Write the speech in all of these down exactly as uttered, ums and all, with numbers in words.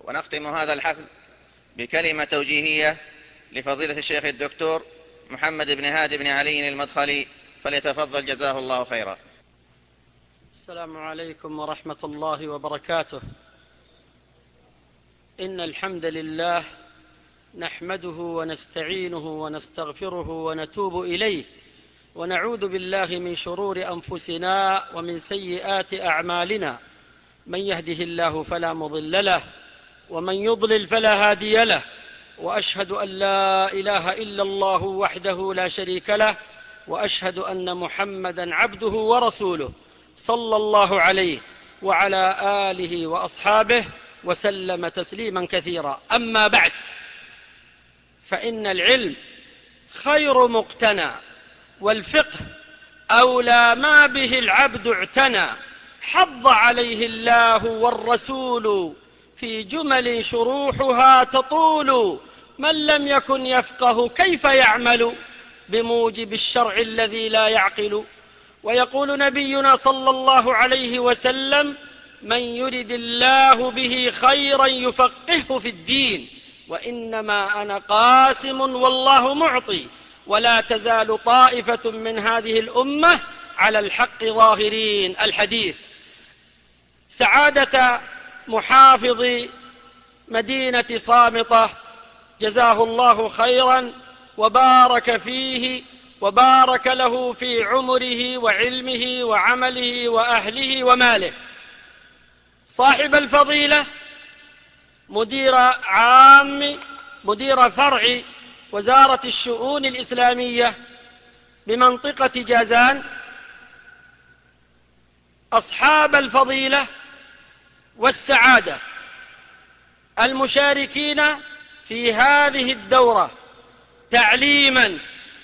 ونختم هذا الحفل بكلمة توجيهية لفضيلة الشيخ الدكتور محمد بن هادي بن علي المدخلي، فليتفضل جزاه الله خيرا. السلام عليكم ورحمة الله وبركاته. إن الحمد لله نحمده ونستعينه ونستغفره ونتوب إليه، ونعوذ بالله من شرور أنفسنا ومن سيئات أعمالنا. من يهده الله فلا مضل له، ومن يضلل فلا هادي له، وأشهد أن لا إله إلا الله وحده لا شريك له، وأشهد أن محمدا عبده ورسوله صلى الله عليه وعلى آله وأصحابه وسلم تسليما كثيرا. أما بعد، فإن العلم خير مقتنى، والفقه أولى ما به العبد اعتنى. حض عليه الله والرسول في جمل شروحها تطول. من لم يكن يفقه كيف يعمل بموجب الشرع الذي لا يعقل. ويقول نبينا صلى الله عليه وسلم: من يرد الله به خيرا يفقهه في الدين. وإنما أنا قاسم والله معطي، ولا تزال طائفة من هذه الأمة على الحق ظاهرين. الحديث. سعادة محافظ مدينة صامطة جزاه الله خيرا وبارك فيه وبارك له في عمره وعلمه وعمله وأهله وماله، صاحب الفضيلة مدير عام مدير فرع وزارة الشؤون الإسلامية بمنطقة جازان، أصحاب الفضيلة والسعادة المشاركين في هذه الدورة تعليما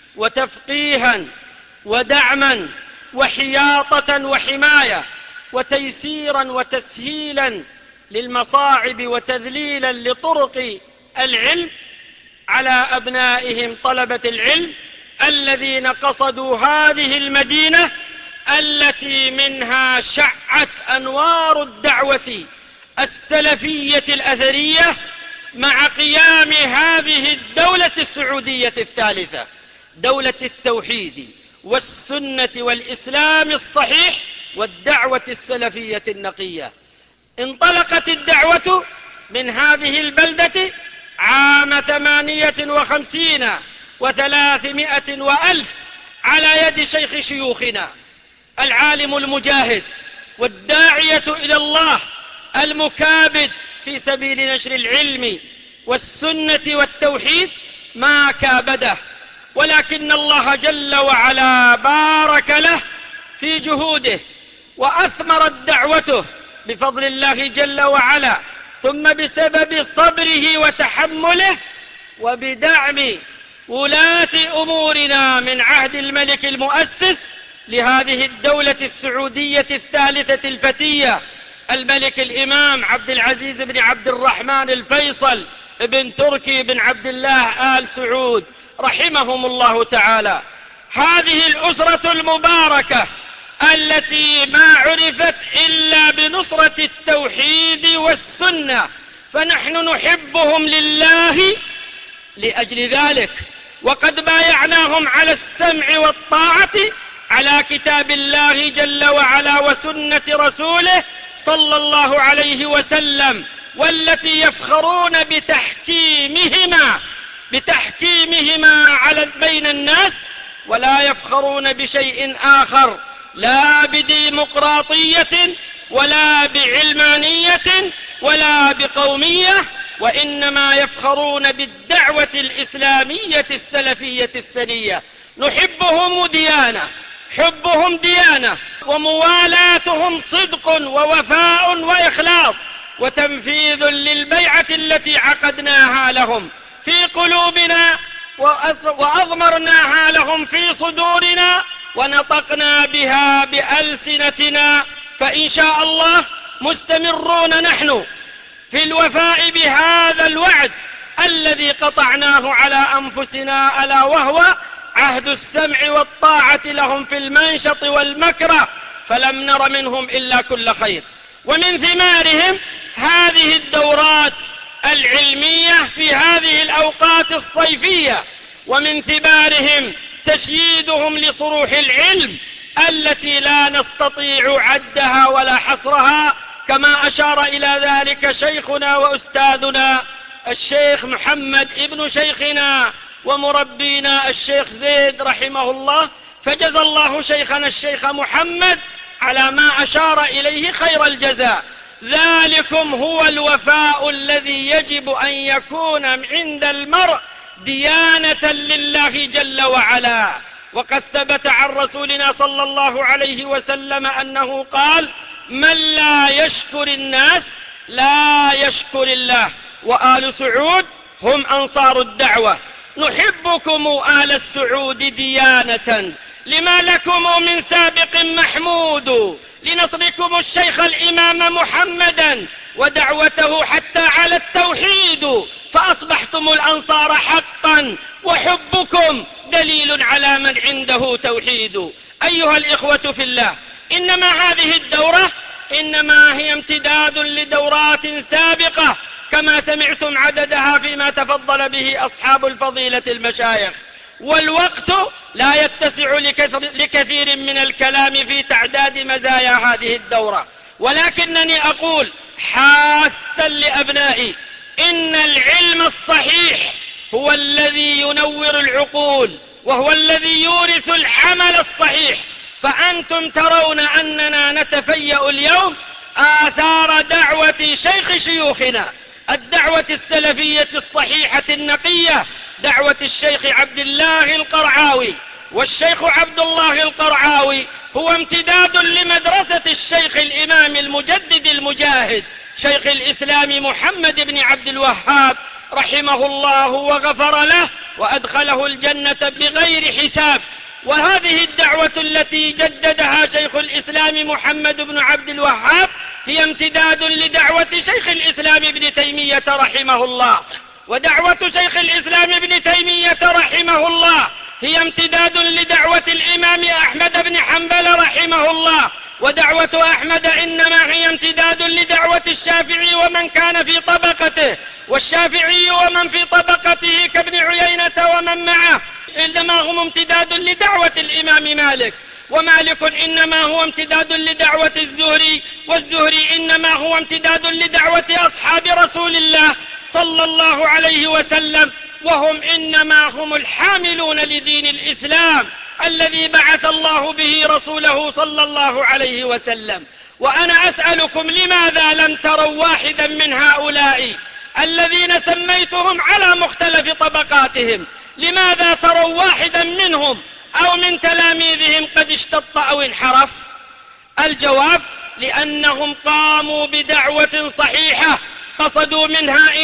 وتفقيها ودعما وحياطة وحماية وتيسيرا وتسهيلا للمصاعب وتذليلا لطرق العلم على أبنائهم طلبة العلم الذين قصدوا هذه المدينة التي منها شعت أنوار الدعوة السلفية الأثرية مع قيام هذه الدولة السعودية الثالثة، دولة التوحيد والسنة والإسلام الصحيح والدعوة السلفية النقية. انطلقت الدعوة من هذه البلدة عام ثمانية وخمسين وثلاثمائة وألف على يد شيخ شيوخنا العالم المجاهد والداعية إلى الله المكابد في سبيل نشر العلم والسنة والتوحيد ما كابده، ولكن الله جل وعلا بارك له في جهوده وأثمرت دعوته بفضل الله جل وعلا، ثم بسبب صبره وتحمله وبدعم ولاة أمورنا من عهد الملك المؤسس لهذه الدولة السعودية الثالثة الفتية الملك الإمام عبد العزيز بن عبد الرحمن الفيصل بن تركي بن عبد الله آل سعود رحمهم الله تعالى. هذه الأسرة المباركة التي ما عرفت إلا بنصرة التوحيد والسنة، فنحن نحبهم لله لأجل ذلك، وقد بايعناهم على السمع والطاعة على كتاب الله جل وعلا وسنة رسوله صلى الله عليه وسلم، والتي يفخرون بتحكيمهما بتحكيمهما على بين الناس، ولا يفخرون بشيء آخر، لا بديمقراطية ولا بعلمانية ولا بقومية، وإنما يفخرون بالدعوة الإسلامية السلفية السنية. نحبهم ديانة، حبهم ديانة، وموالاتهم صدق ووفاء وإخلاص وتنفيذ للبيعة التي عقدناها لهم في قلوبنا وأضمرناها لهم في صدورنا ونطقنا بها بألسنتنا. فإن شاء الله مستمرون نحن في الوفاء بهذا الوعد الذي قطعناه على أنفسنا، ألا وهو عهد السمع والطاعة لهم في المنشط والمكره، فلم نر منهم إلا كل خير. ومن ثمارهم هذه الدورات العلمية في هذه الأوقات الصيفية، ومن ثمارهم تشييدهم لصروح العلم التي لا نستطيع عدها ولا حصرها، كما أشار إلى ذلك شيخنا وأستاذنا الشيخ محمد ابن شيخنا ومربينا الشيخ زيد رحمه الله، فجزى الله شيخنا الشيخ محمد على ما أشار إليه خير الجزاء. ذلكم هو الوفاء الذي يجب أن يكون عند المرء ديانة لله جل وعلا. وقد ثبت عن رسولنا صلى الله عليه وسلم أنه قال: من لا يشكر الناس لا يشكر الله. وآل سعود هم أنصار الدعوة، نحبكم آل السعود ديانة، لما لكم من سابق محمود، لنصركم الشيخ الإمام محمدا ودعوته حتى على التوحيد، فأصبحتم الأنصار حقا، وحبكم دليل على من عنده توحيد. أيها الإخوة في الله، إنما هذه الدورة إنما هي امتداد لدورات سابقة، كما سمعتم عددها فيما تفضل به أصحاب الفضيلة المشايخ، والوقت لا يتسع لكثير من الكلام في تعداد مزايا هذه الدورة، ولكنني أقول حاثا لأبنائي: إن العلم الصحيح هو الذي ينور العقول، وهو الذي يورث العمل الصحيح. فأنتم ترون أننا نتفيأ اليوم آثار دعوة شيخ شيوخنا، الدعوة السلفية الصحيحة النقية، دعوة الشيخ عبد الله القرعاوي. والشيخ عبد الله القرعاوي هو امتداد لمدرسة الشيخ الإمام المجدد المجاهد شيخ الإسلام محمد بن عبد الوهاب رحمه الله وغفر له وأدخله الجنة بغير حساب. وهذه الدعوة التي جددها شيخ الإسلام محمد بن عبد الوهاب هي امتداد لدعوة شيخ الإسلام ابن تيمية رحمه الله، ودعوة شيخ الإسلام ابن تيمية رحمه الله هي امتداد لدعوة الإمام أحمد بن حنبل رحمه الله، ودعوة أحمد إنما هي امتداد لدعوة الشافعي ومن كان في طبقته، والشافعي ومن في طبقته كابن عيينة ومن معه إنما هم امتداد لدعوة الإمام مالك، ومالك إنما هو امتداد لدعوة الزهري، والزهري إنما هو امتداد لدعوة أصحاب رسول الله صلى الله عليه وسلم، وهم إنما هم الحاملون لدين الإسلام الذي بعث الله به رسوله صلى الله عليه وسلم. وأنا أسألكم: لماذا لم تروا واحدا من هؤلاء الذين سميتهم على مختلف طبقاتهم؟ لماذا تروا واحدا منهم أو من تلاميذهم قد اشتط أو انحرف؟ الجواب: لأنهم قاموا بدعوة صحيحة قصدوا منها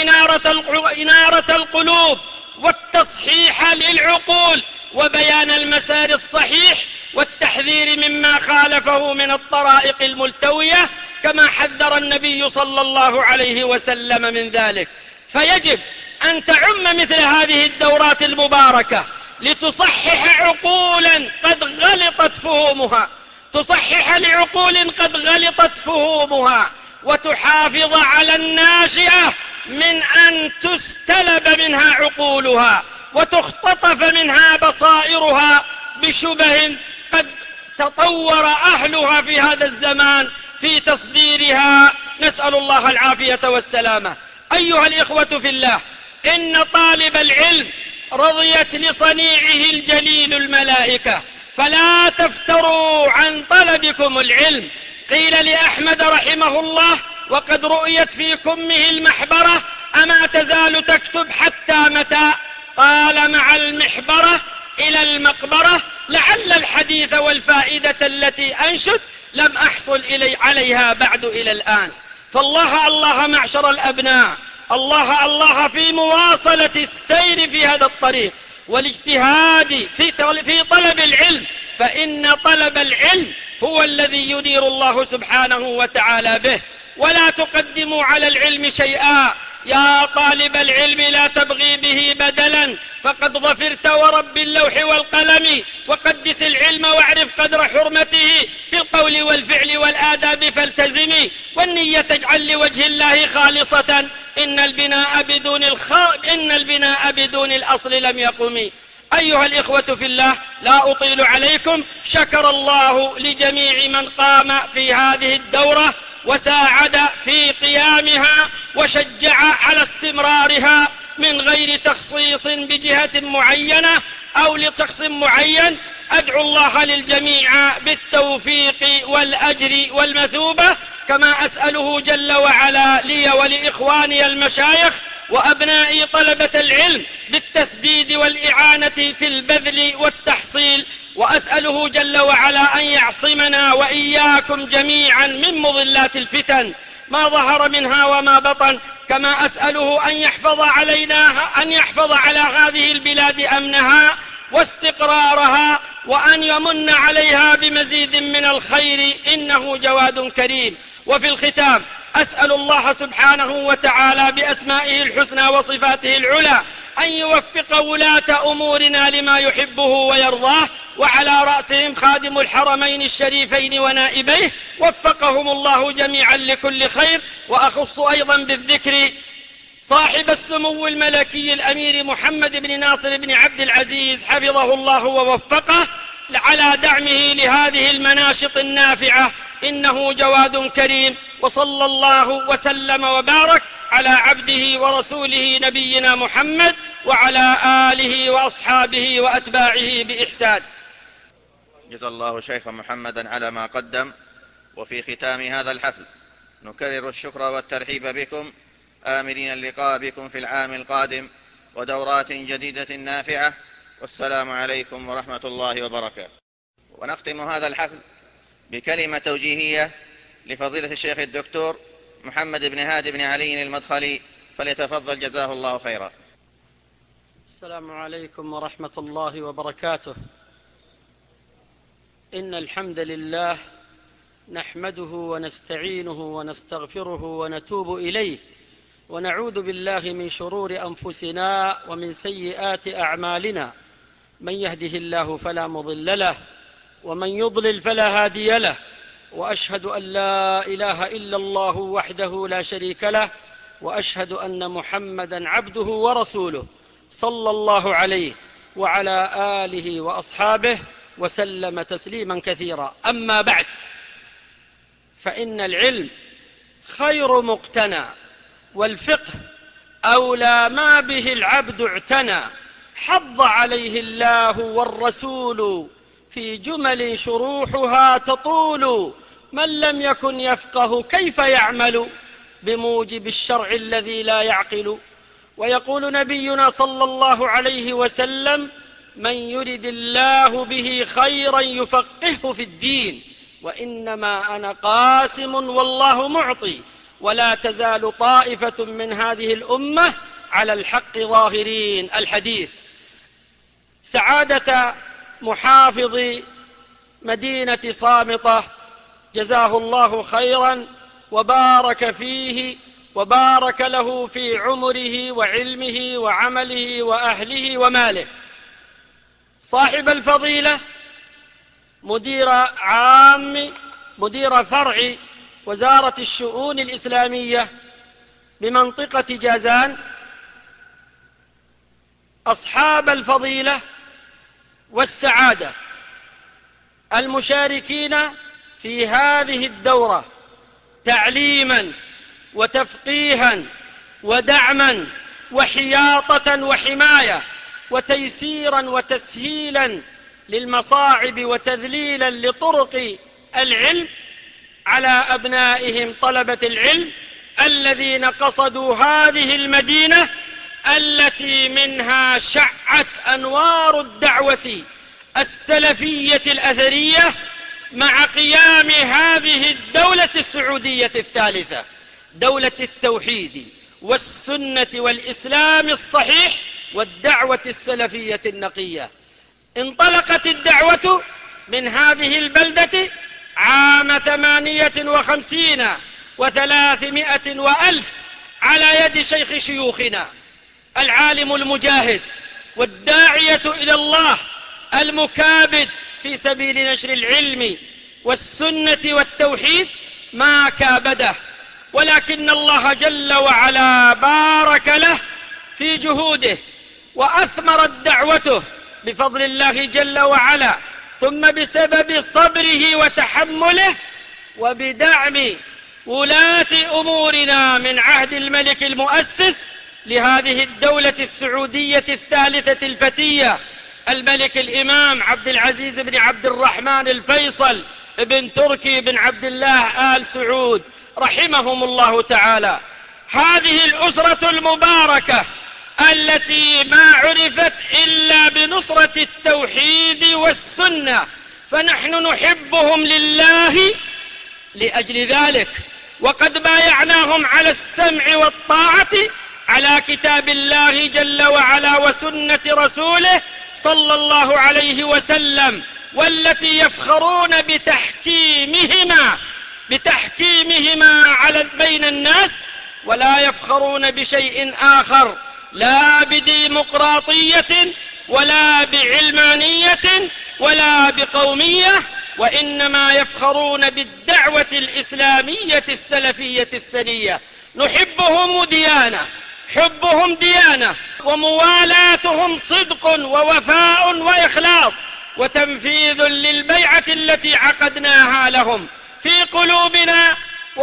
إنارة القلوب والتصحيح للعقول وبيان المسار الصحيح والتحذير مما خالفه من الطرائق الملتوية، كما حذر النبي صلى الله عليه وسلم من ذلك. فيجب أن تعم مثل هذه الدورات المباركة لتصحح عقولا قد غلطت فهومها، تصحح لعقول قد غلطت فهومها، وتحافظ على الناشئة من أن تستلب منها عقولها وتختطف منها بصائرها بشبه قد تطور أهلها في هذا الزمان في تصديرها، نسأل الله العافية والسلامة. أيها الإخوة في الله، إن طالب العلم رضيت لصنيعه الجليل الملائكة، فلا تفتروا عن طلبكم العلم. قيل لأحمد رحمه الله وقد رؤيت في كمه المحبرة: أما تزال تكتب حتى متى؟ قال: مع المحبرة إلى المقبرة، لعل الحديث والفائدة التي أنشد لم أحصل إلي عليها بعد إلى الآن. فالله الله معشر الأبناء، الله الله في مواصلة السير في هذا الطريق والاجتهاد في في طلب العلم، فإن طلب العلم هو الذي يدير الله سبحانه وتعالى به. ولا تقدموا على العلم شيئا، يا طالب العلم لا تبغي به بدلا، فقد ظفرت ورب اللوح والقلم، وقدس العلم واعرف قدر حرمته في القول والفعل والآداب فالتزمي، والنية اجعل لوجه الله خالصة، إن البناء بدون الخ... إن البناء بدون الأصل لم يقم. أيها الإخوة في الله، لا أطيل عليكم، شكر الله لجميع من قام في هذه الدورة وساعد في قيامها وشجع على استمرارها من غير تخصيص بجهة معينة أو لشخص معين. أدعو الله للجميع بالتوفيق والأجر والمثوبة، كما أسأله جل وعلا لي ولإخواني المشايخ وأبناء طلبة العلم بالتسديد والإعانة في البذل والتحصيل، وأسأله جل وعلا أن يعصمنا وإياكم جميعا من مضلات الفتن ما ظهر منها وما بطن، كما أسأله أن يحفظ علينا أن يحفظ على هذه البلاد أمنها واستقرارها، وأن يمن عليها بمزيد من الخير، إنه جواد كريم. وفي الختام أسأل الله سبحانه وتعالى بأسمائه الحسنى وصفاته العلى أن يوفق ولاة أمورنا لما يحبه ويرضاه، وعلى رأسهم خادم الحرمين الشريفين ونائبيه، وفقهم الله جميعا لكل خير. وأخص أيضا بالذكر صاحب السمو الملكي الأمير محمد بن ناصر بن عبد العزيز حفظه الله ووفقه على دعمه لهذه المناشط النافعة، إنه جواد كريم. وصلى الله وسلم وبارك على عبده ورسوله نبينا محمد وعلى آله وأصحابه وأتباعه بإحسان. جزا الله شيخ محمدا على ما قدم. وفي ختام هذا الحفل نكرر الشكر والترحيب بكم، آملين اللقاء بكم في العام القادم ودورات جديدة نافعة، والسلام عليكم ورحمة الله وبركاته. ونختم هذا الحفل بكلمة توجيهية لفضيلة الشيخ الدكتور محمد بن هادي بن علي المدخلي، فليتفضل جزاه الله خيرا. السلام عليكم ورحمة الله وبركاته. إن الحمد لله نحمده ونستعينه ونستغفره ونتوب إليه، ونعوذ بالله من شرور أنفسنا ومن سيئات أعمالنا، من يهده الله فلا مضل له ومن يضلل فلا هادي له، وأشهد أن لا إله إلا الله وحده لا شريك له، وأشهد أن محمدا عبده ورسوله صلى الله عليه وعلى آله وأصحابه وسلم تسليما كثيرا. أما بعد، فإن العلم خير مقتنى، والفقه أولى ما به العبد اعتنى، حض عليه الله والرسول في جمل شروحها تطول، من لم يكن يفقه كيف يعمل بموجب الشرع الذي لا يعقل. ويقول نبينا صلى الله عليه وسلم: من يرد الله به خيرا يفقهه في الدين، وإنما أنا قاسم والله معطي، ولا تزال طائفة من هذه الأمة على الحق ظاهرين. الحديث. سعادة محافظ مدينة صامطة جزاه الله خيرا وبارك فيه وبارك له في عمره وعلمه وعمله وأهله وماله، صاحب الفضيلة مدير عام مدير فرع وزارة الشؤون الإسلامية بمنطقة جازان، أصحاب الفضيلة والسعادة المشاركين في هذه الدورة تعليما وتفقيها ودعما وحياطة وحماية وتيسيرا وتسهيلا للمصاعب وتذليلا لطرق العلم على أبنائهم طلبة العلم الذين قصدوا هذه المدينة التي منها شعت أنوار الدعوة السلفية الأثرية مع قيام هذه الدولة السعودية الثالثة، دولة التوحيد والسنة والإسلام الصحيح والدعوة السلفية النقية. انطلقت الدعوة من هذه البلدة عام ثمانية وخمسين وثلاثمائة وألف على يد شيخ شيوخنا العالم المجاهد والداعية إلى الله المكابد في سبيل نشر العلم والسنة والتوحيد ما كابده، ولكن الله جل وعلا بارك له في جهوده وأثمرت دعوته بفضل الله جل وعلا، ثم بسبب صبره وتحمله وبدعم ولاة أمورنا من عهد الملك المؤسس لهذه الدولة السعودية الثالثة الفتية الملك الإمام عبد العزيز بن عبد الرحمن الفيصل بن تركي بن عبد الله آل سعود رحمهم الله تعالى. هذه الأسرة المباركة التي ما عرفت إلا بنصرة التوحيد والسنة، فنحن نحبهم لله لأجل ذلك، وقد بايعناهم على السمع والطاعة على كتاب الله جل وعلا وسنة رسوله صلى الله عليه وسلم، والتي يفخرون بتحكيمهما بتحكيمهما على بين الناس، ولا يفخرون بشيء آخر، لا بديمقراطية ولا بعلمانية ولا بقومية، وإنما يفخرون بالدعوة الإسلامية السلفية السنية. نحبهم ديانة، حبهم ديانة، وموالاتهم صدق ووفاء وإخلاص وتنفيذ للبيعة التي عقدناها لهم في قلوبنا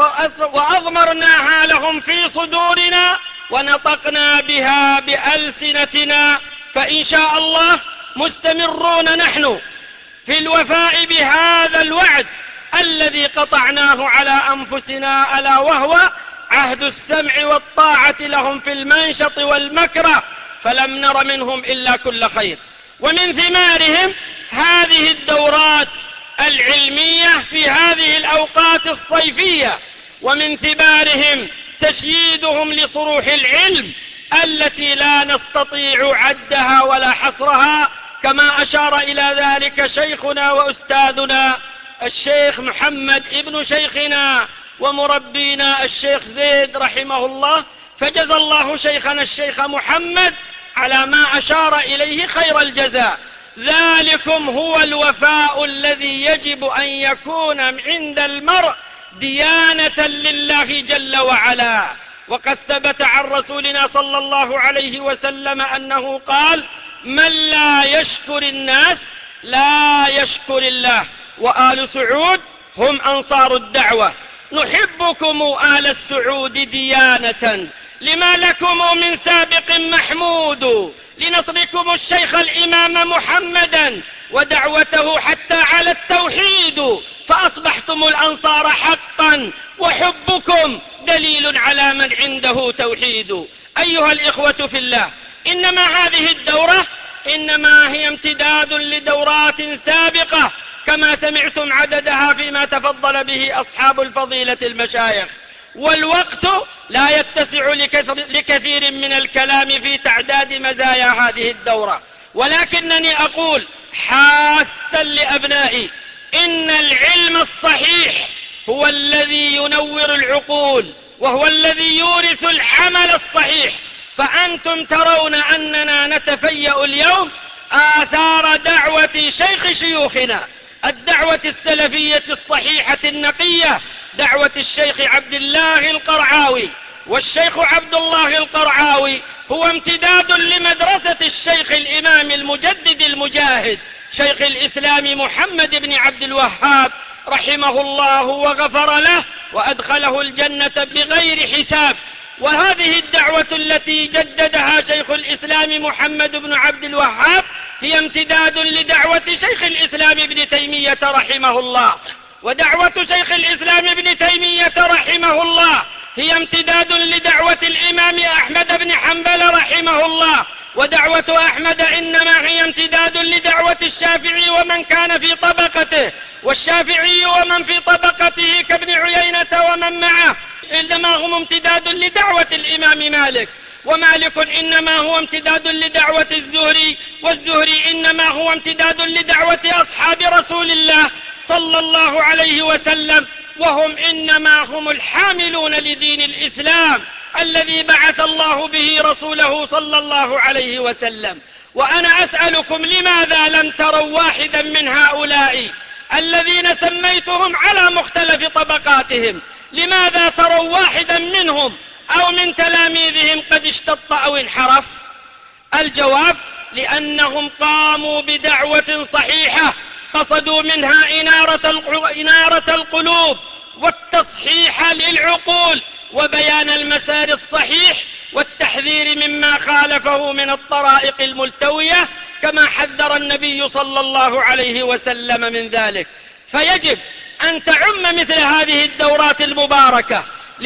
وأضمرناها لهم في صدورنا ونطقنا بها بألسنتنا، فإن شاء الله مستمرون نحن في الوفاء بهذا الوعد الذي قطعناه على أنفسنا، ألا وهو عهد السمع والطاعة لهم في المنشط والمكره، فلم نر منهم إلا كل خير. ومن ثمارهم هذه الدورات العلمية في هذه الأوقات الصيفية، ومن ثمارهم تشييدهم لصروح العلم التي لا نستطيع عدها ولا حصرها، كما أشار إلى ذلك شيخنا وأستاذنا الشيخ محمد ابن شيخنا ومربينا الشيخ زيد رحمه الله، فجزى الله شيخنا الشيخ محمد على ما أشار إليه خير الجزاء. ذلكم هو الوفاء الذي يجب أن يكون عند المرء ديانة لله جل وعلا. وقد ثبت عن رسولنا صلى الله عليه وسلم أنه قال: من لا يشكر الناس لا يشكر الله. وآل سعود هم أنصار الدعوة. نحبكم آل السعود ديانة، لما لكم من سابق محمود، لنصركم الشيخ الإمام محمدا ودعوته حتى على التوحيد، فأصبحتم الأنصار حقا، وحبكم دليل على من عنده توحيد. أيها الإخوة في الله، إنما هذه الدورة إنما هي امتداد لدورات سابقة كما سمعتم عددها فيما تفضل به أصحاب الفضيلة المشايخ، والوقت لا يتسع لكثير من الكلام في تعداد مزايا هذه الدورة، ولكنني أقول حاثا لأبنائي: إن العلم الصحيح هو الذي ينور العقول، وهو الذي يورث العمل الصحيح. فأنتم ترون أننا نتفيأ اليوم آثار دعوة شيخ شيوخنا، الدعوة السلفية الصحيحة النقية، دعوة الشيخ عبد الله القرعاوي. والشيخ عبد الله القرعاوي هو امتداد لمدرسة الشيخ الإمام المجدد المجاهد شيخ الإسلام محمد بن عبد الوهاب رحمه الله وغفر له وأدخله الجنة بغير حساب. وهذه الدعوة التي جددها شيخ الإسلام محمد بن عبد الوهاب هي امتداد لدعوة شيخ الإسلام ابن تيمية رحمه الله. ودعوة شيخ الإسلام ابن تيمية رحمه الله هي امتداد لدعوة الإمام أحمد بن حنبل رحمه الله. ودعوة أحمد إنما هي امتداد لدعوة الشافعي ومن كان في طبقته، والشافعي ومن في طبقته كابن عيينة ومن معه إنما هم امتداد لدعوة الإمام مالك، ومالك إنما هو امتداد لدعوة الزهري، والزهري إنما هو امتداد لدعوة أصحاب رسول الله صلى الله عليه وسلم، وهم إنما هم الحاملون لدين الإسلام الذي بعث الله به رسوله صلى الله عليه وسلم. وأنا أسألكم لماذا لم تروا واحدا من هؤلاء الذين سميتهم على مختلف طبقاتهم؟ لماذا تروا واحدا منهم أو من تلاميذهم قد اشتط أو انحرف؟ الجواب: لأنهم قاموا بدعوة صحيحة قصدوا منها إنارة القلوب والتصحيح للعقول وبيان المسار الصحيح والتحذير مما خالفه من الطرائق الملتوية، كما حذر النبي صلى الله عليه وسلم من ذلك. فيجب أن تعم مثل هذه الدورات المباركة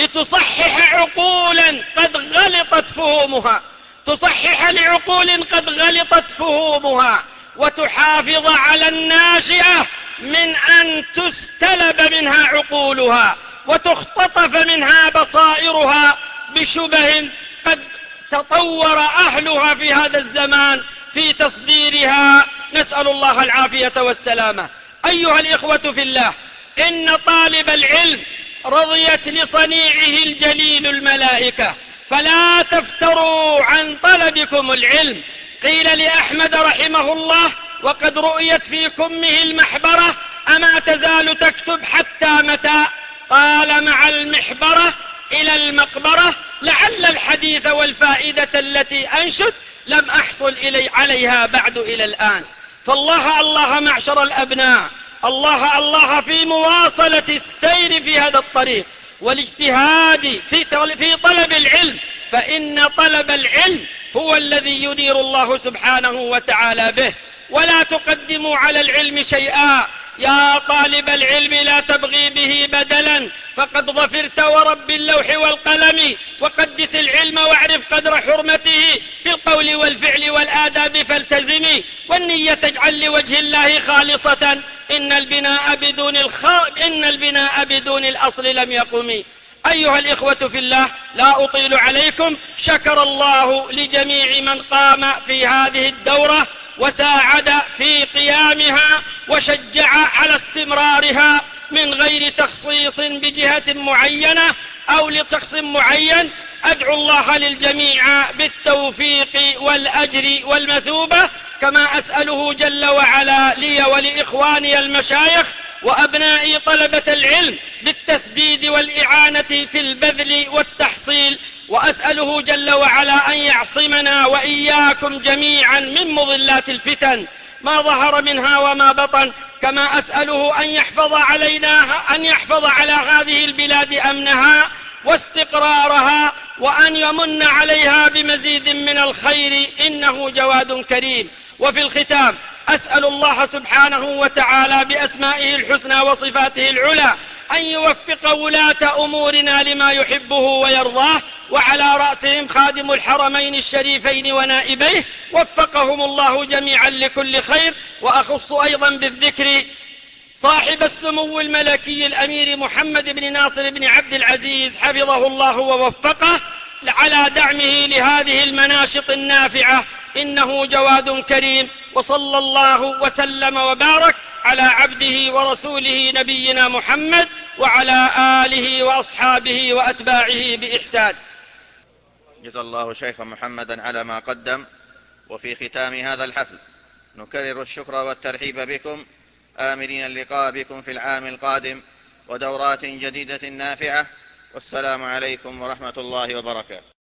لتصحح عقولا قد غلطت فهومها، تصحح لعقول قد غلطت فهومها، وتحافظ على الناشئة من أن تستلب منها عقولها وتختطف منها بصائرها بشبه قد تطور أهلها في هذا الزمان في تصديرها، نسأل الله العافية والسلامة. أيها الإخوة في الله، إن طالب العلم رضيت لصنيعه الجليل الملائكة، فلا تفتروا عن طلبكم العلم. قيل لأحمد رحمه الله: وقد رؤيت في كمه المحبرة أما تزال تكتب حتى متى؟ قال: مع المحبرة إلى المقبرة، لعل الحديث والفائدة التي أنشد لم أحصل إلي عليها بعد إلى الآن. فالله الله معشر الأبناء، الله الله في مواصلة السير في هذا الطريق والاجتهاد في طلب العلم، فإن طلب العلم هو الذي يدير الله سبحانه وتعالى به. ولا تقدموا على العلم شيئا، يا طالب العلم لا تبغي به بدلا، فقد ظفرت ورب اللوح والقلم. وقدس العلم واعرف قدر حرمته في القول والفعل والآداب فالتزمي، والنية اجعل لوجه الله خالصة، إن البناء بدون الخ... إن البناء بدون الأصل لم يقم. أيها الإخوة في الله، لا أطيل عليكم. شكر الله لجميع من قام في هذه الدورة وساعد في قيامها وشجع على استمرارها من غير تخصيص بجهة معينة أو لشخص معين. أدعو الله للجميع بالتوفيق والأجر والمثوبة، كما أسأله جل وعلا لي ولإخواني المشايخ وأبناء طلبة العلم بالتسديد والإعانة في البذل والتحصيل. وأسأله جل وعلا أن يعصمنا وإياكم جميعا من مضلات الفتن ما ظهر منها وما بطن، كما أسأله أن يحفظ علينا أن يحفظ على هذه البلاد أمنها واستقرارها، وأن يمن عليها بمزيد من الخير، إنه جواد كريم. وفي الختام أسأل الله سبحانه وتعالى بأسمائه الحسنى وصفاته العلى أن يوفق ولاة أمورنا لما يحبه ويرضاه، وعلى رأسهم خادم الحرمين الشريفين ونائبيه، وفقهم الله جميعا لكل خير. وأخص أيضا بالذكر صاحب السمو الملكي الأمير محمد بن ناصر بن عبد العزيز حفظه الله ووفقه على دعمه لهذه المناشط النافعة، إنه جواد كريم. وصلى الله وسلم وبارك على عبده ورسوله نبينا محمد وعلى آله وأصحابه وأتباعه بإحسان. جزا الله شيخ محمدا على ما قدم. وفي ختام هذا الحفل نكرر الشكر والترحيب بكم، آملين اللقاء بكم في العام القادم ودورات جديدة نافعة. والسلام عليكم ورحمة الله وبركاته.